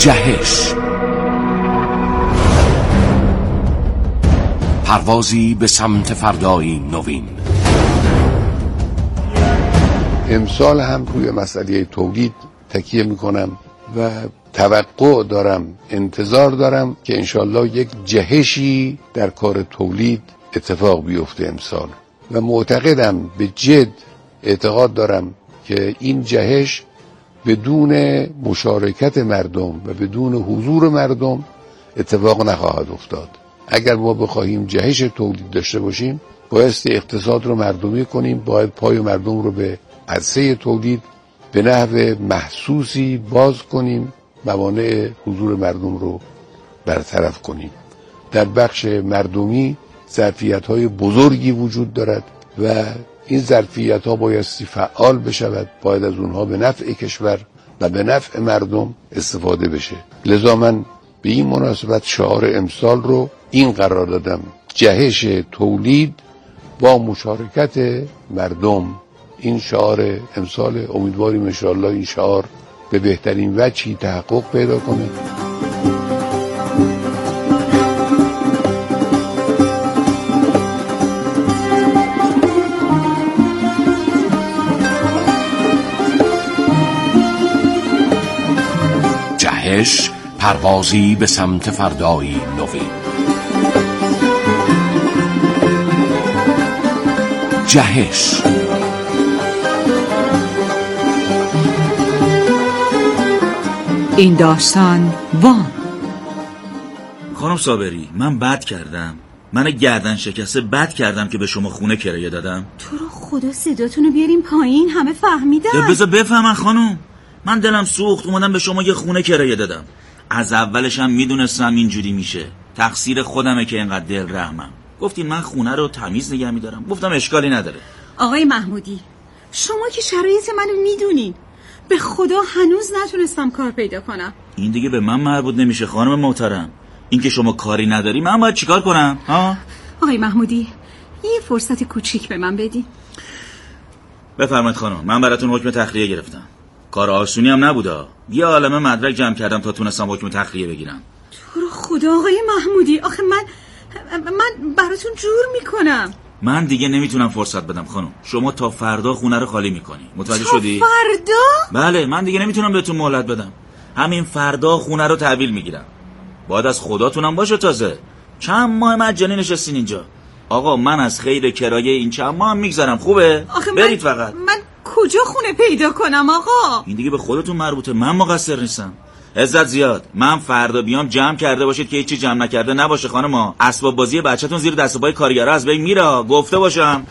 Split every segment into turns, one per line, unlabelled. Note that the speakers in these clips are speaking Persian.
جهش، پروازی به سمت فردایی نوین.
امسال هم روی مسئله تولید تکیه میکنم و توقع دارم، انتظار دارم که انشالله یک جهشی در کار تولید اتفاق بیفته امسال و معتقدم، به جد اعتقاد دارم که این جهش بدون مشارکت مردم و بدون حضور مردم اتفاق نخواهد افتاد. اگر ما بخواهیم جهش تولید داشته باشیم، بایستی اقتصاد رو مردمی کنیم، باید پای مردم رو به عرصه تولید به نحو محسوسی باز کنیم، موانع حضور مردم رو برطرف کنیم. در بخش مردمی ظرفیت‌های بزرگی وجود دارد و این ظرفیت‌ها بایستی فعال بشود، باید از اونها به نفع کشور و به نفع مردم استفاده بشه. لذا من به این مناسبت شعار امسال رو این قرار دادم: جهش تولید با مشارکت مردم. این شعار امسال، امیدواریم انشاءالله این شعار به بهترین وجهی تحقق پیدا کنه.
جهش، پروازی به سمت فردایی نوین. جهش.
این داستان وام.
خانم صابری، من بد کردم. من گردن شکسته بد کردم که به شما خونه کرایه دادم.
تو رو خدا صداتونو بیاریم پایین، همه فهمیدن.
بذار بفهمن خانم. من دلم سوخت اومدم به شما یه خونه کرایه دادم. از اولش هم میدونستم اینجوری میشه. تقصیر خودمه که اینقدر دل رحمم. گفتین من خونه رو تمیز نگه میدارم. گفتم اشکالی نداره.
آقای محمودی، شما که شرایط منو میدونین. به خدا هنوز نتونستم کار پیدا کنم.
این دیگه به من مربوط نمیشه خانم محترم. این که شما کاری نداری من باید چیکار کنم؟ ها؟
آقای محمودی، یه فرصت کوچیک به من بدین.
بفرمایید خانم، من براتون حکم تخلیه گرفتم. کار آسونی هم نبوده. یه عالمه مدرک جمع کردم تا تونستم حکم تخلیه بگیرم.
تو رو خدا آقای محمودی، آخه من براتون جور میکنم.
من دیگه نمیتونم فرصت بدم خانم. شما تا فردا خونه رو خالی میکنی. متوجه شدی؟
فردا؟
بله، من دیگه نمیتونم بهتون مهلت بدم. همین فردا خونه رو تحویل میگیرم. باید از خداتونم باشه. تازه چند ماه مجانی نشستین اینجا. آقا من از خیر کرایه این چند ماه هم میگذرم. خوبه؟ برید فقط.
من کجا خونه پیدا کنم آقا؟
این دیگه به خودتون مربوطه، من مقصر نیستم. عزت زیاد، من فردا بیام جمع کرده باشید که هیچی جمع نکرده نباشه خانما. اسباب بازی بچه‌تون زیر دست و پای کارگرا از بین میره، گفته باشم.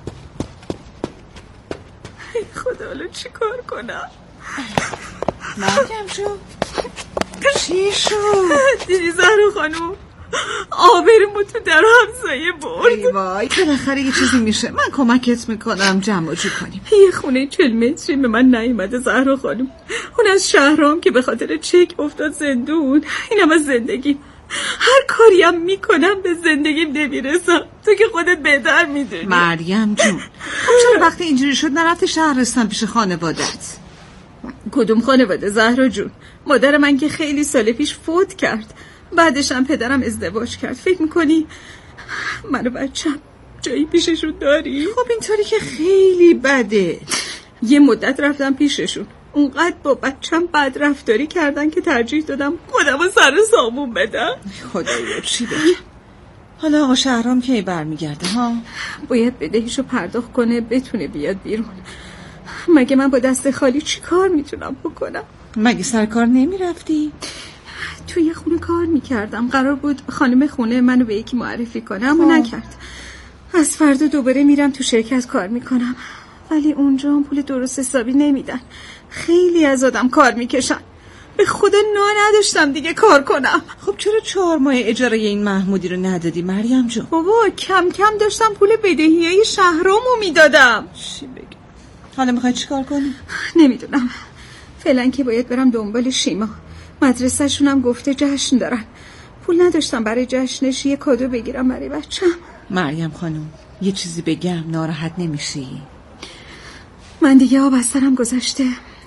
ای خدا، الان چی کار کنم؟
مریم جون، چی شد؟
دیدی زهرا خانوم، آبرومو تو در همسایه برد.
ای وای، بالاخره یه چیزی میشه. من کمکت میکنم جمع جو کنیم.
یه خونه 40 متری به من نیومده زهرا خانوم. اون از شهرام که به خاطر چک افتاد زندون. اینم از زندگی. هر کاریم میکنم به زندگیم نمیرسم. تو که خودت بهتر میدونی.
مریم جون، چرا وقتی اینجوری شد نرفتی شهرستان پیش خانوادت؟
کدوم خانواده زهرا جون؟ مادر من که خیلی سال پیش فوت کرد. بعدش هم پدرم ازدواج کرد. فکر میکنی من و بچم جایی پیششون داری؟
خب اینطوری که خیلی بده.
یه مدت رفتم پیششون، اونقدر با بچم بد رفتاری کردن که ترجیح دادم خودم رو سر سامون بدم.
خدایا چی بگه؟ حالا آقا شهرام کی برمیگرده ها؟
باید بدهیشو پرداخت کنه بتونه بیاد بیرون. مگه من با دست خالی چی کار میتونم بکنم؟
مگه سرکار نمیرفتی؟
توی یه خونه کار میکردم. قرار بود خانم خونه منو به یکی معرفی کنه، اما نکرد. از فردا دوباره میرم تو شرکت کار میکنم، ولی اونجا هم پول درست حسابی نمیدن. خیلی از آدم کار میکشن. به خدا نداشتم دیگه کار کنم.
خب چرا 4 ماه اجاره این محمودی رو ندادی مریم جون؟
بابا کم کم داشتم پول بدهیای شهرامو میدادم.
چی بگم؟ حالا میخوای چی کار کنی؟
نمیدونم. فعلا که باید برم دنبال شیما. مدرسه شونم گفته جشن دارن. پول نداشتم برای جشنش یه کادو بگیرم برای بچم.
مریم خانم، یه چیزی بگم ناراحت نمیشی؟
من دیگه آب از سرم گذشته.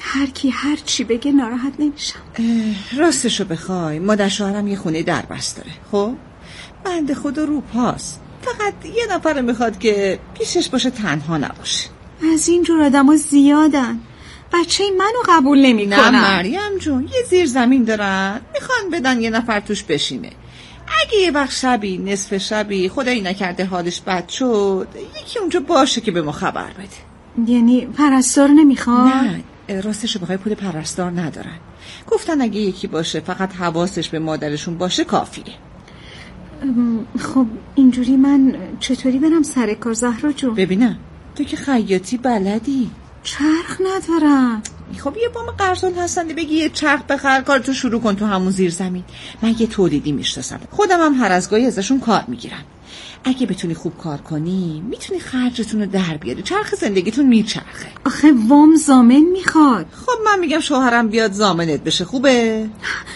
هر کی هر چی بگه ناراحت نمیشم.
راستشو بخوای مادر شوهرم یه خونه دربست داره. خب بنده خدا رو پاس، فقط یه نفر میخواد که پیشش باشه، تنها نباشه.
از این جور آدما زیادن. بچه منو قبول نمیکنن.
نه مریم جون، یه زیر زمین دارن میخوان بدن یه نفر توش بشینه. اگه یه وقت شبی نصف شبی خدایی نکرده حالش بد شد، یکی اونجا باشه که به ما خبر بده.
یعنی پرستار نمیخواد؟
نه راستشو بخوای پول پرستار ندارن. گفتن اگه یکی باشه فقط حواسش به مادرشون باشه کافیه.
خب اینجوری من چطوری برم سر کار زهرا جون؟
ببینم تو که خیاطی بلدی.
چرخ ندارم.
خب یه بام قرضون هستنده بگی یه چرخ بخر، کارتو شروع کن تو همون زیر زمین. من یه تولیدی میشناسم، خودم هم هر از گاهی ازشون کار میگیرم. اگه بتونی خوب کار کنی میتونی خرجتون رو در بیاری، چرخ زندگیتون میچرخه.
آخه وام زامن میخواد.
خب من میگم شوهرم بیاد زامنت بشه، خوبه؟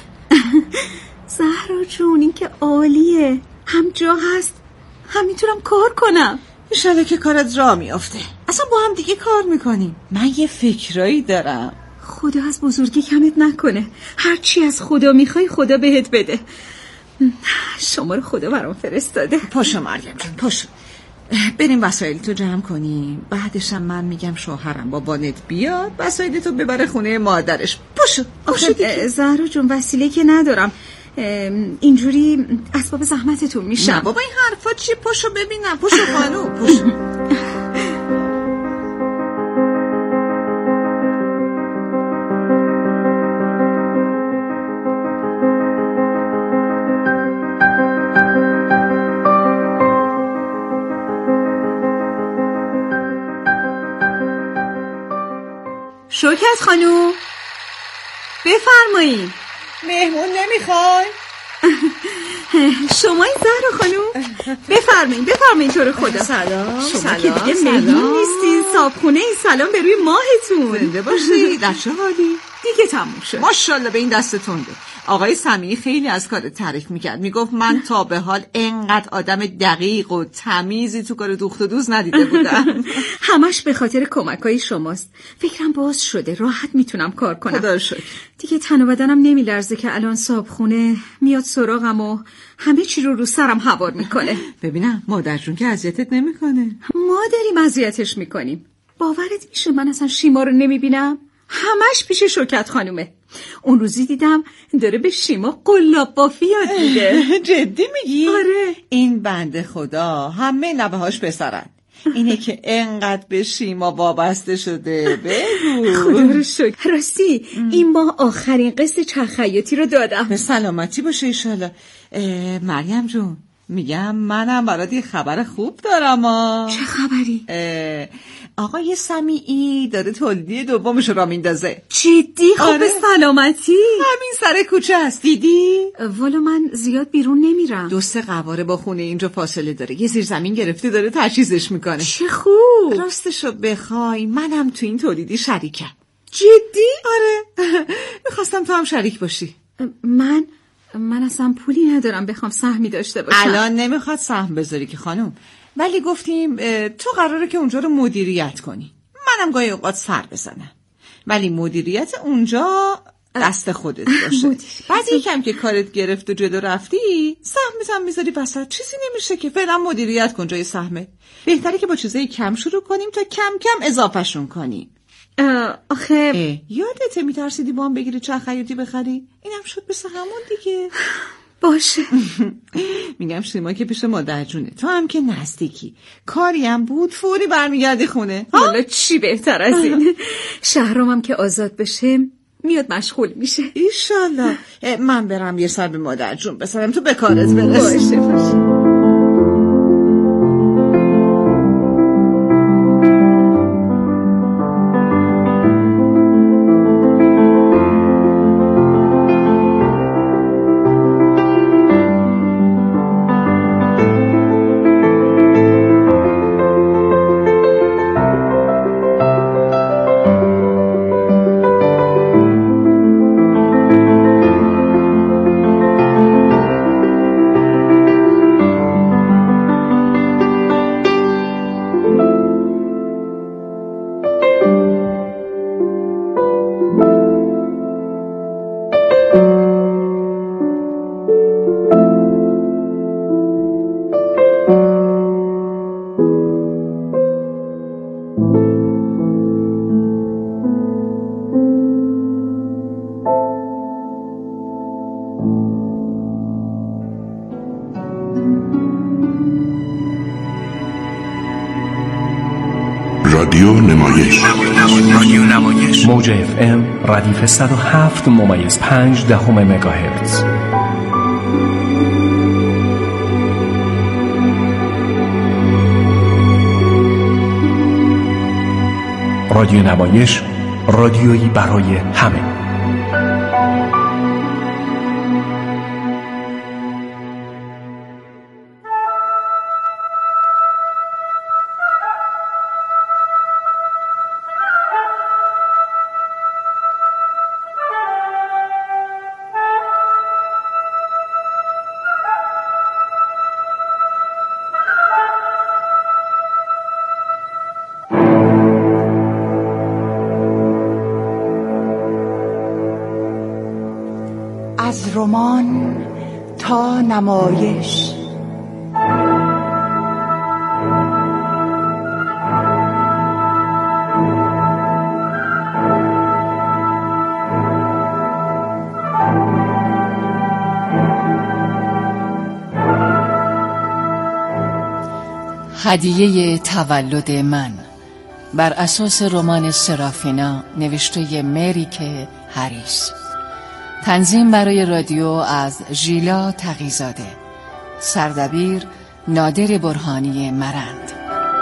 زهرا جون این که عالیه، هم جا هست هم میتونم کار کنم.
انشالله که کارت راه میافته، اصلا با هم دیگه کار میکنیم. من یه فکرایی دارم.
خدا از بزرگی کمت نکنه، هر چی از خدا میخوای خدا بهت بده. شما رو خدا برام فرستاده.
پاشو مریم جون پاشو، بریم وسایلتو جمع کنیم، بعدشم من میگم شوهرم با بانت بیاد وسایلتو ببره خونه مادرش. پاشو دیگه.
زهرا جون وسیله که ندارم، اینجوری اسباب زحمتتون میشم.
نه بابا این حرفا چی؟ پاشو ببینم. پاشو خانو پاشو.
شوکت خانوم بفرمایید.
مهمون نمیخوای؟
شما این زهرا خانوم بفرمایید تو رو خدا.
سلام.
شما که دیگه مهمون نیستین، صابخونه این سلام به روی ماهتون.
زنده باشی. در چه حالی؟
دیگه تموم شد.
ماشاءالله به این دستتون ده. آقای سمیعی خیلی از کارت تعریف میکرد، میگفت من تا به حال انقدر آدم دقیق و تمیزی تو کار دوخت و دوز ندیده بودم.
همش به خاطر کمکای شماست. فکرم باز شده، راحت میتونم کار کنم.
خدا رو شکر.
دیگه تن و بدنم نمیلرزه که الان صابخونه میاد سراغم و همه چی رو سرم هوار میکنه.
ببینم مادر جون که اذیتت نمیکنه.
ما داریم اذیتش میکنیم. باورت میشه من اصلا شیما رو نمیبینم؟ همش پیش شوکت خانومه. اون روزی دیدم داره به شیما قلاب بافی یاد میده.
جدی میگی؟
آره.
این بنده خدا همه نوه‌هاش پسرن، اینه که انقدر به شیما وابسته شده. بگو.
خدا رو شکر. راستی این ماه آخرین قسط چرخ خیاطی رو دادم.
به سلامتی باشه ایشالا. مریم جون میگم منم برات یه خبر خوب دارم.
چه خبری؟
آقای سمیعی داره تولیدی دومش را میندازه.
جدی؟ خب به سلامتی.
همین سر کوچه هست دیدی؟
والا من زیاد بیرون نمیرم.
2-3 قواره با خونه اینجا فاصله داره، یه زیر زمین گرفته داره تجهیزش میکنه.
چه خوب.
راستشو بخوای منم تو این تولیدی شریکم.
جدی؟
آره. میخواستم تو هم شریک باشی.
من اصلا پولی ندارم بخوام سهمی داشته باشم.
الان نمیخواد سهم بذاری که خانم، ولی گفتیم تو قراره که اونجا رو مدیریت کنی، منم گاهی اوقات سر بزنم، ولی مدیریت اونجا دست خودت باشه. بعد یکم که کارت گرفت و جلو رفتی سهمت هم میذاری وسط، چیزی نمیشه که. فعلا مدیریت کن جای سهمت. بهتره که با چیزای کم شروع کنیم تا کم کم اضافهشون کنیم.
آخه
یادته میترسیدی با هم بگیری چرخ خیاطی بخری؟ اینم شد مثل همون دیگه.
باشه.
میگم شیما که پیش مادر جونه، تو هم که نزدیکی، کاری هم بود فوری برمیگردی خونه.
حالا چی بهتر از این؟ شهرام هم که آزاد بشه میاد مشغول میشه.
ایشالله. من برم یه سر به مادر جون بسرم، تو به کارت برس.
باشه.
نمایش موج FM ردیف 107.5 مگاهرتز. رادیو نمایش، رادیویی برای همه.
از رمان تا نمایش.
هدیه تولد من بر اساس رمان سرافینا نوشته مریک هریس. تنظیم برای رادیو از ژیلا تقی‌زاده. سردبیر نادر برهانی مرند.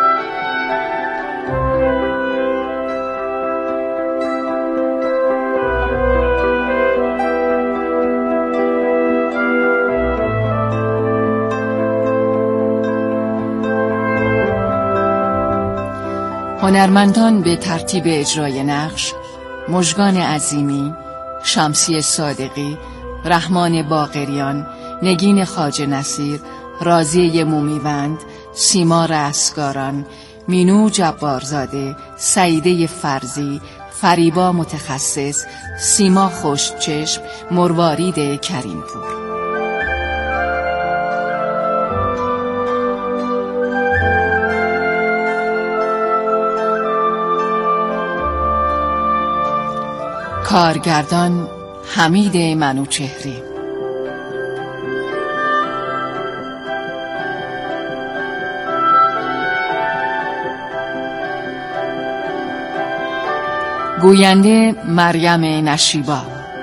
هنرمندان به ترتیب اجرای نقش: مژگان عظیمی، شمسی صادقی، رحمان باقریان، نگین خواجه نصیر، راضیه مومیوند، سیما رستگاران، مینو جبارزاده، سعیده فرزی، فریبا متخصص، سیما خوشچشم، مروارید کریمپور. کارگردان حمید منوچهری. گوینده مریم نشیبا.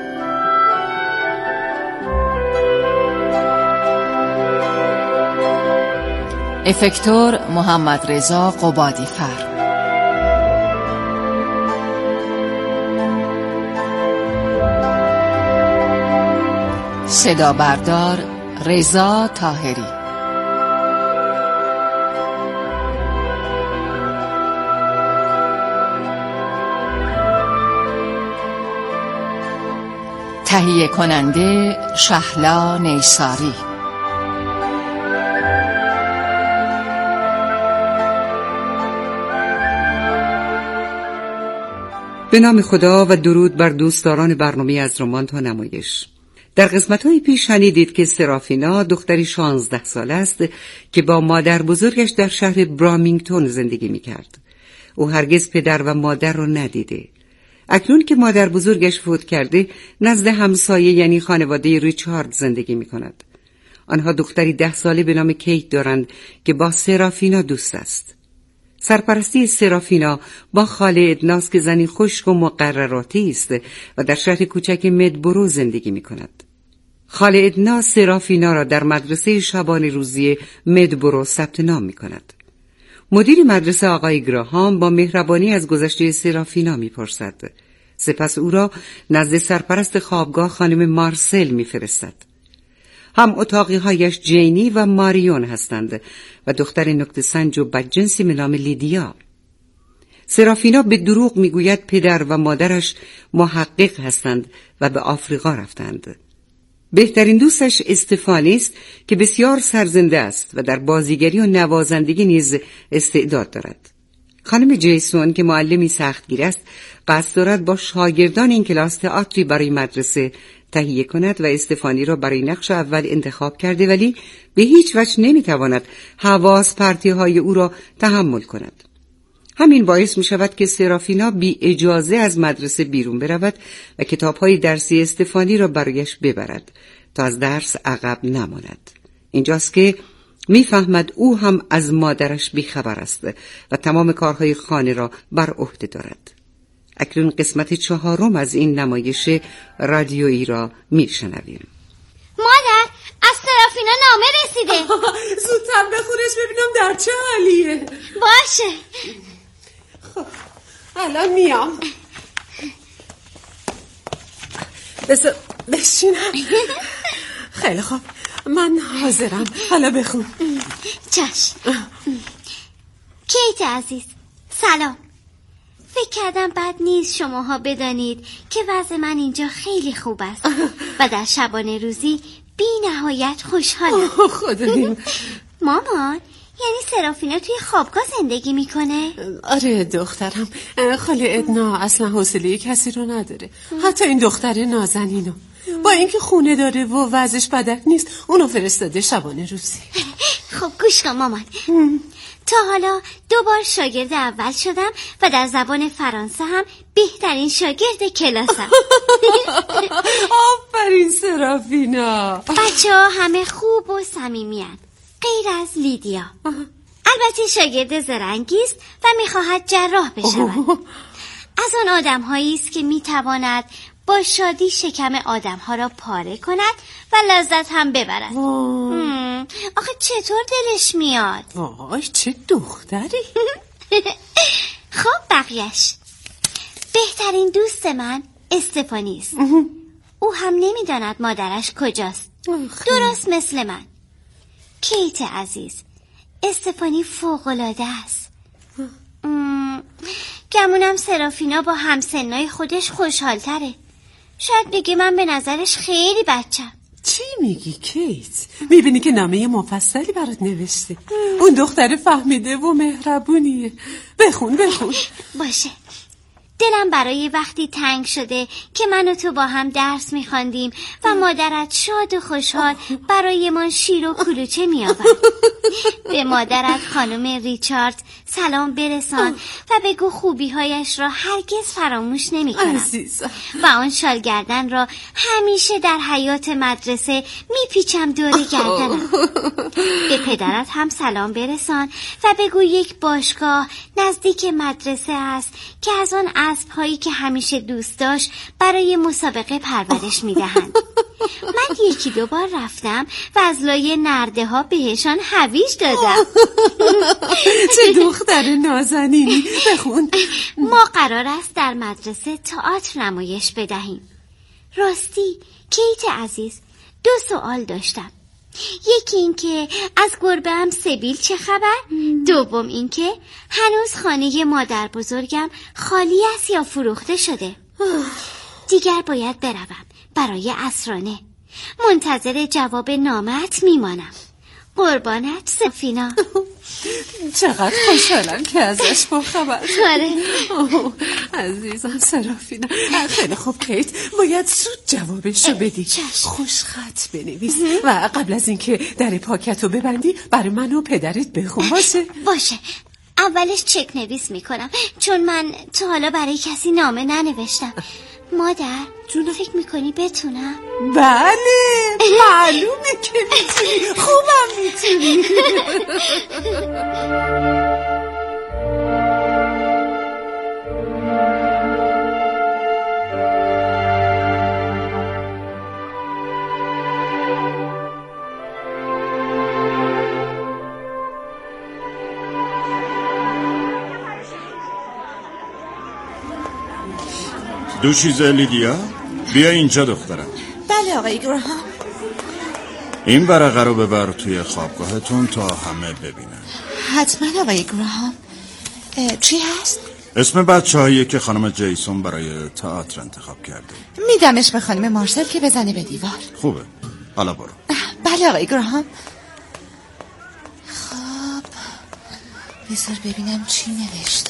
افکتور محمد رضا قبادیفر. صدا بردار رضا طاهری. تهیه کننده شهلا نیساری.
به نام خدا و درود بر دوستداران برنامه از رمان تا نمایش. در قسمت‌های پیش شنیدید که سرافینا دختری 16 ساله است که با مادر بزرگش در شهر برامینگتون زندگی می‌کرد. او هرگز پدر و مادر را ندیده. اکنون که مادر بزرگش فوت کرده، نزد همسایه یعنی خانواده ریچارد زندگی می‌کند. آنها دختری 10 ساله به نام کیت دارند که با سرافینا دوست است. سرپرستی سرافینا با خاله ادناس که زنی خشک و مقرراتی است و در شهر کوچک مدبرو زندگی می‌کند. خاله ادناس سرافینا را در مدرسه شبانه روزی مدبرو ثبت نام می‌کند. مدیر مدرسه آقای گراهام با مهربانی از گذشته سرافینا می‌پرسد. سپس او را نزد سرپرست خوابگاه خانم مارسل می‌فرستد. هم اتاقی‌هایش جینی و ماریون هستند و دختر نکته سنج و بدجنسی به نام لیدیا. سرافینا به دروغ میگوید پدر و مادرش محقق هستند و به آفریقا رفتند. بهترین دوستش استفانی است که بسیار سرزنده است و در بازیگری و نوازندگی نیز استعداد دارد. خانم جیسون که معلمی سختگیر است، قصد دارد با شاگردان این کلاس تئاتری برای مدرسه تهیه کند و استفانی را برای نقش اول انتخاب کرده، ولی به هیچ وجه نمیتواند حواس پرتی‌های او را تحمل کند. همین باعث می شود که سرافینا بی اجازه از مدرسه بیرون برود و کتاب‌های درسی استفانی را برایش ببرد تا از درس عقب نماند. اینجاست که میفهمد او هم از مادرش بیخبر است و تمام کارهای خانه را بر عهده دارد. اکنون قسمت 4 از این نمایش رادیویی را میشنویم.
مادر، از سرافینا نامه رسیده.
زودتر بخونش ببینم در چه حالیه.
باشه.
خب الان میام. بشینم. خیلی خوب، من حاضرم. حالا بخون.
چشم. کیت عزیز، سلام. فکر کردم بد نیست شماها بدانید که وضع من اینجا خیلی خوب است و در شبانه روزی بی نهایت خوشحالم.
خدایم.
مامان، یعنی سرافینا توی خوابگاه زندگی میکنه؟
آره دخترم، خاله ادنا اصلا حوصله کسی رو نداره، حتی این دختر نازنینو. با اینکه خونه داره و وضعش بدک نیست، اونو فرستاده شبانه روزی.
خب گوش کن مامان. تا حالا 2 بار شاگرد اول شدم و در زبان فرانسه هم بهترین شاگرد کلاسم.
آفرین سرافینا.
بچه‌ها همه خوب و صمیمی‌اند غیر از لیدیا. البته شاگرد زرنگی است و می‌خواهد جراح بشود. از آن آدم‌هایی است که می‌تواند با شادی شکم آدم‌ها را پاره کند و لذت هم ببرد. آخه چطور دلش میاد؟
وای چه دختری.
خب بقیه‌اش. بهترین دوست من استفانی است. او هم نمی‌داند مادرش کجاست. درست مثل من. کیت عزیز، استفانی فوق‌العاده است. گمونم سرافینا با همسنای خودش خوشحال‌تره. شاید بگه من به نظرش خیلی بچم.
چی میگی کیت؟ میبینی که نامه مفصلی برات نوشته. اون دختر فهمیده و مهربونیه. بخون.
باشه. دلم برای وقتی تنگ شده که من و تو با هم درس میخواندیم و مادرت شاد و خوشحال برای ما شیر و کلوچه میآورد. به مادرت خانم ریچارد سلام برسان و بگو خوبی‌هایش را هرگز فراموش نمی‌کنم.
عزیزم.
و آن شالگردن را همیشه در حیاط مدرسه میپیچم دور گردنم. به پدرت هم سلام برسان و بگو یک باشگاه نزدیک مدرسه است که از آن اسب‌هایی که همیشه دوست داشت برای مسابقه پرورش میدهند. من 1-2 بار رفتم و از لای نرده ها بهشان هویج دادم.
چه دختر نازنینی. بخون.
ما قرار است در مدرسه تئاتر نمایش بدهیم. راستی کیت عزیز، 2 سوال داشتم. یکی این که از گربه هم سبیل چه خبر؟ دوم این که هنوز خانه مادر بزرگم خالی است یا فروخته شده؟ دیگر باید بروم برای عصرانه. منتظر جواب نامت میمانم. قربانت سفینا.
چقدر خوشحالم که ازش باخبر.
آره
عزیزم سرافینا. خیلی خوب کیت، باید زود جوابشو بدی. خوشخط بنویس و قبل از اینکه در پاکتو ببندی برای من و پدرت بخون. باشه.
اولش چک نویس میکنم چون من تا حالا برای کسی نامه ننوشتم. مادر جون فکر میکنی بتونم؟
بله معلومه که میتونی. خوبم میتونی.
دوشیزه لیدیا، بیا اینجا دخترم.
بله آقای گراهام.
این ورقه رو ببر توی خوابگاهتون تا همه ببینن.
حتما آقای گراهام. چی هست؟
اسم بچه‌هایی که خانم جیسون برای تئاتر انتخاب کرده.
میدمش به خانم مارسل که بزنه به دیوار.
خوبه، حالا برو.
بله آقای گراهام. خب بذار ببینم چی نوشته.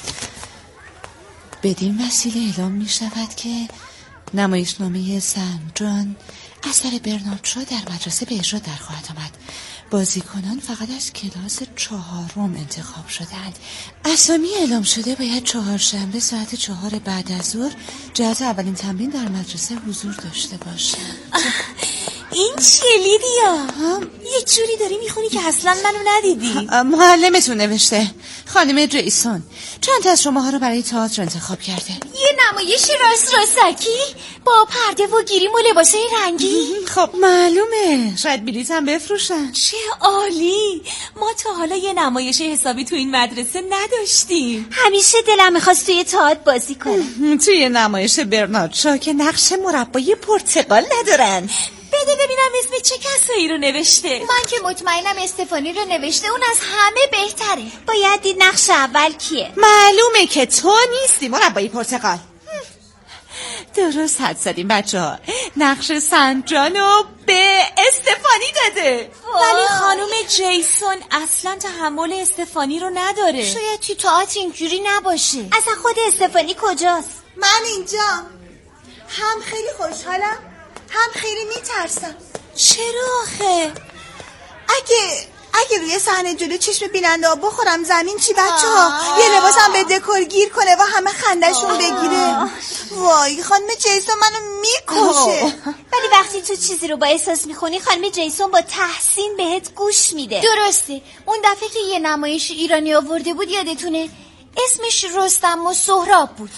بدین وسیله اعلام می شود که نمایشنامه سن جان اثر برنارد شا در مدرسه به اجرا در خواهد آمد. بازیکنان فقط از کلاس 4 انتخاب شدند. اسامی اعلام شده باید 4شنبه ساعت 4 بعد از ظهر جهت اولین تمرین در مدرسه حضور داشته باشند.
این چیه لیدیا؟ یه جوری داری میخونی که اصلا منو ندیدی.
معلمتون نوشته، خانم جیسون چند تا از شماها رو برای تئاتر انتخاب کرده.
یه نمایش راست راستکی با پرده و گیریم و لباسای رنگی.
خب معلومه، شاید بلیط هم بفروشن.
چه عالی، ما تا حالا یه نمایش حسابی تو این مدرسه نداشتیم.
همیشه دلم میخواست توی تئاتر بازی کنم.
توی نمایش برنارد شا که نقش مربای پرتقال ندارن.
بده ببینم اسم چه کسایی رو نوشته.
من که مطمئنم استفانی رو نوشته، اون از همه بهتره. باید دید نقش اول کیه.
معلومه که تو نیستی مربای پرتقال. درست حد زدیم بچه‌ها. نقش سنجانو به استفانی داده.
ولی خانم جیسون اصلا تحمل استفانی رو نداره.
شاید توی تئاتر اینجوری نباشه. اصلا خود استفانی کجاست؟
من اینجام. هم خیلی خوشحالم هم خیلی میترسم.
چرا آخه؟
اگه روی صحنه جلو چشم بیننده ها بخورم زمین چی بچه‌ها؟ یه لباسم به دکور گیر کنه و همه خندشون بگیره. وای خانم جیسون منو میکشه.
ولی وقتی تو چیزی رو با احساس میخونی خانم جیسون با تحسین بهت گوش میده. درسته. اون دفعه که یه نمایش ایرانی آورده بود یادتونه؟ اسمش رستم و سهراب بود.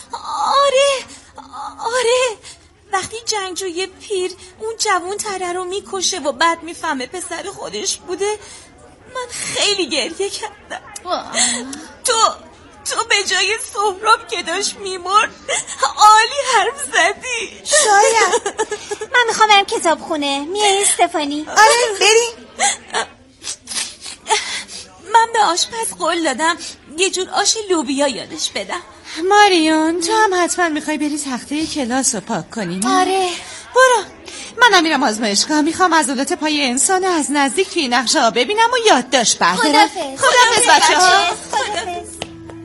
آره وقتی جنگجوی پیر اون جوون تره رو میکشه و بعد میفهمه پسر خودش بوده، من خیلی گریه کردم. تو به جای سهراب که داشت میمرد عالی حرف زدی.
شاید.
من میخوام برم کتاب خونه. میای استفانی؟
آره بریم.
من به آشپز قول دادم یه جور آش لوبیا یادش بدم.
ماریون تو هم حتما میخوای بری تخته کلاس رو پاک کنی نه؟
آره.
برو، منم میرم آزمایشگاه. میخوام عضلات پای انسان از نزدیک توی نقشه ها ببینم و یادداشت بردارم. خداحافظ بچه‌ها.
خداحافظ.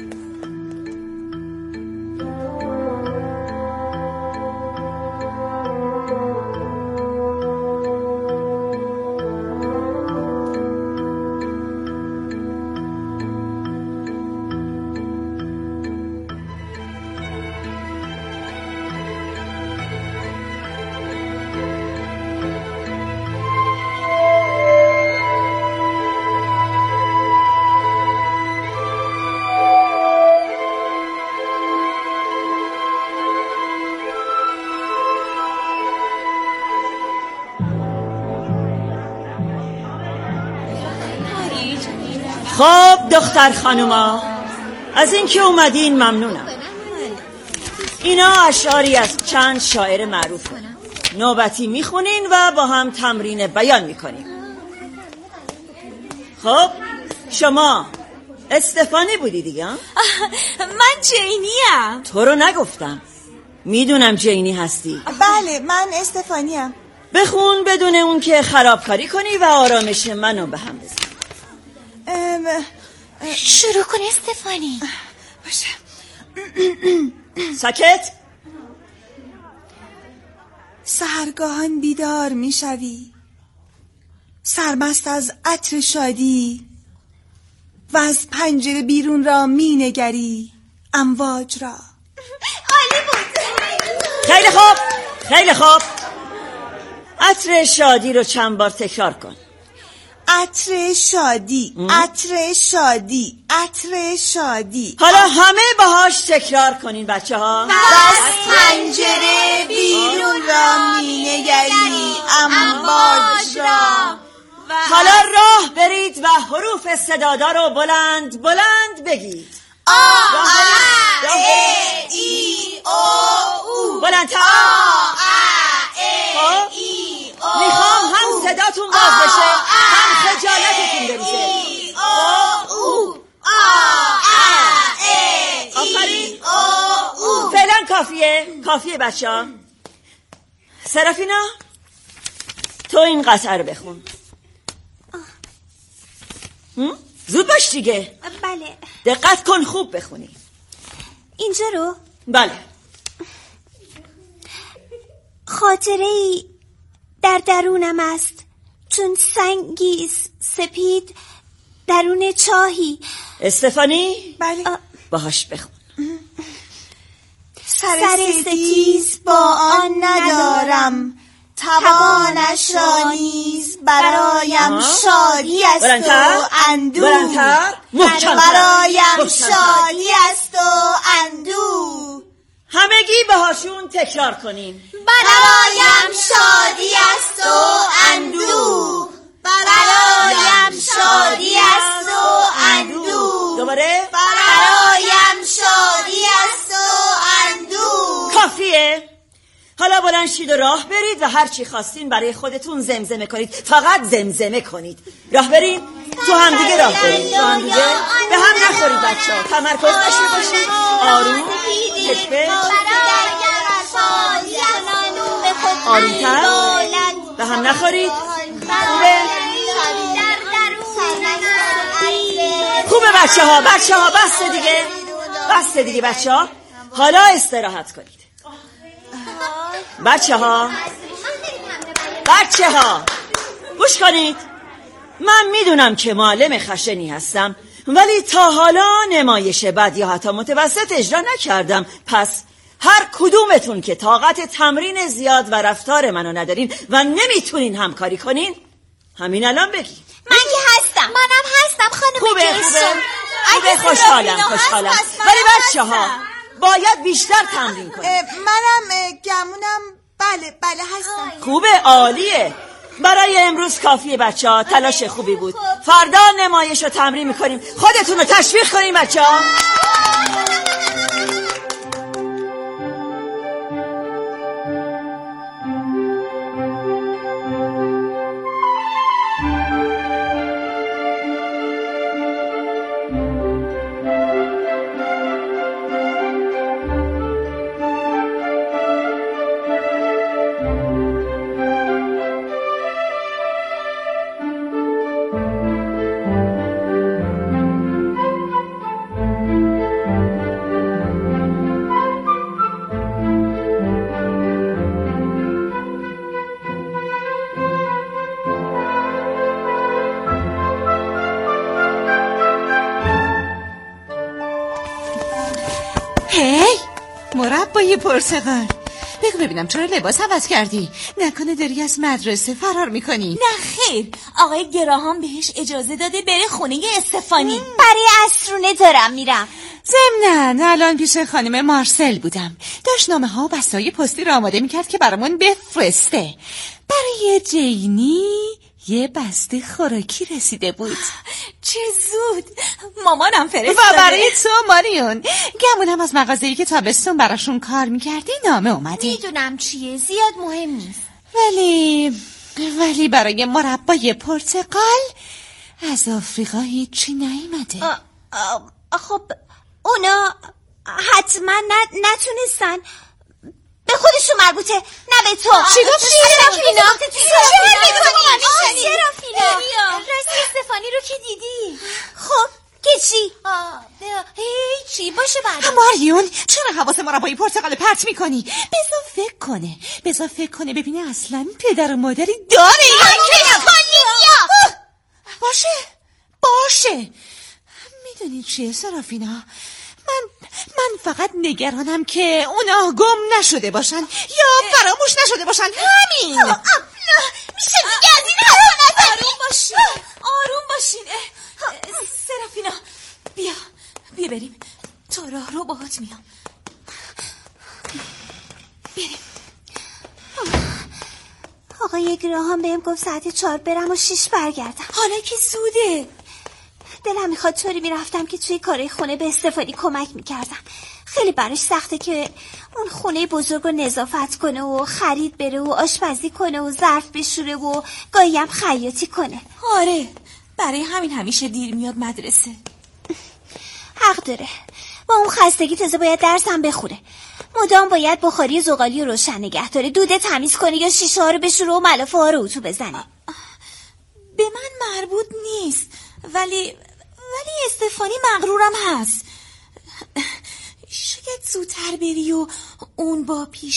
خب دختر خانوما، از اینکه اومدین ممنونم. اینا اشعاری از چند شاعر معروفه. نوبتی میخونین و با هم تمرین بیان میکنیم. خب شما استفانی بودی دیگه؟
من جینیم.
تو رو نگفتم، میدونم جینی هستی.
بله من استفانیم.
بخون بدون اون که خرابکاری کنی و آرامش منو به هم بزن.
شروع کن استفانی.
باشه.
ساکت.
سحرگاهان بیدار میشوی، سرمست از عطر شادی، و از پنجره بیرون را مینگری امواج را.
عالی بود.
خیلی خوب، خیلی خوب. عطر شادی رو چند بار تکرار کن.
عطر شادی، عطر شادی، عطر شادی.
حالا همه باهاش تکرار کنین بچه ها.
از پنجره بیرون را مینگری امواج را.
حالا راه برید و حروف صدادار رو بلند بلند بگید.
آ ا ای او.
بلندتر. میخوام هم صداتون باز بشه هم خجالتتون بریزه. آفرین. فعلا کافیه بچه ها. سرافینا تو این قطعه رو بخون. زود باش دیگه.
بله.
دقت کن خوب بخونی.
اینجا رو؟
بله.
خاطره‌ای در درونم است چون سنگی سپید درون چاهی.
استفانی؟
بله.
باهاش بخون.
سر ستیز با آن ندارم، توانش را نیز برایم شادی است و اندوه. برایم شادی است و اندوه.
همگی باهاشون تکرار کنین.
برایم شادی است و اندوه. برایم شادی است و اندوه.
دوباره.
برایم شادی است و اندوه.
کافیه؟ حالا بلند شید و راه برید و هر چی خواستین برای خودتون زمزمه کنید. فقط زمزمه کنید. راه برید. تو هم دیگه راه برید. تو هم دیگه. به هم نخورید بچه‌ها. تمرکز داشته باشید. آروم. تکبه. آرومتر. به هم نخورید. خوبه بچه‌ها. بسته دیگه بچه‌ها. حالا استراحت کنید. بچه ها گوش کنید. من میدونم که معلم خشنی هستم، ولی تا حالا نمایش بد یا حتی متوسط اجرا نکردم. پس هر کدومتون که طاقت تمرین زیاد و رفتار منو ندارین و نمیتونین همکاری کنین، همین الان بگی.
من که هستم. منم هستم خانم
خوبه. خوشحالم. ولی بچه ها باید بیشتر تمرین کنید.
منم گمونم. بله هستم.
خوبه، عالیه. برای امروز کافیه بچه ها. تلاش خوبی بود. فردا نمایش رو تمرین میکنیم. خودتون رو تشویق کنین بچه ها.
مربای پرتقال، بگو ببینم چرا لباس عوض کردی؟ نکنه داری از مدرسه فرار میکنی؟
نه خیر، آقای گراهام بهش اجازه داده بره خونه استفانی.
برای عصرونه دارم میرم.
ضمناً الان پیش خانم مارسل بودم، داشت نامه ها و بسته‌های پستی رو آماده میکرد که برامون بفرسته. برای جینی یه بسته خوراکی رسیده بود.
چه زود، مامانم فرستاده.
و برای تو ماریون، گمونم از مغازه‌ای که تابستون براشون کار میکردی نامه اومده.
میدونم چیه، زیاد مهم نیست.
ولی برای مربای پرتقال از آفریقا هیچی نیومده.
خب اونا حتما نتونستن. به خودشون مربوطه، نه به تو.
چی گفتی؟
سرافینا راستی استفانی رو که دیدی؟ خب که چی؟ هیچی باشه بعد.
ماریون چرا حواس مربای پرتقال پرت میکنی؟ بذار فکر کنه ببینه اصلا پدر و مادری داره یا باشه. میدونی چیه سرافینا؟ من فقط نگرانم که اونا گم نشده باشن یا فراموش نشده باشن. همین.
میشه دیگه از این حرفا نزنی.
آروم باشین. سرافینا بیا بریم. تو راه رو باهات میام. بریم.
آقای گراهام بهم گفت ساعت 4 برم و 6 برگردم.
حالا که سوده.
دلم میخواد طوری میرفتم که توی کارهای خونه به استفانی کمک میکردم. خیلی براش سخته که اون خونه بزرگ رو نظافت کنه و خرید بره و آشپزی کنه و ظرف بشوره و گاهی هم خیاطی کنه.
آره، برای همین همیشه دیر میاد مدرسه.
حق داره. با اون خستگی تازه باید درس هم بخوره. مدام باید بخاری زغالی رو روشن نگه داره، دوده تمیز کنه یا شیشه ها رو بشوره و ملافه ها رو اتو بزنه.
به من مربوط نیست، ولی استفانی مغرورم هست. شاید زودتر بری و اون با پیش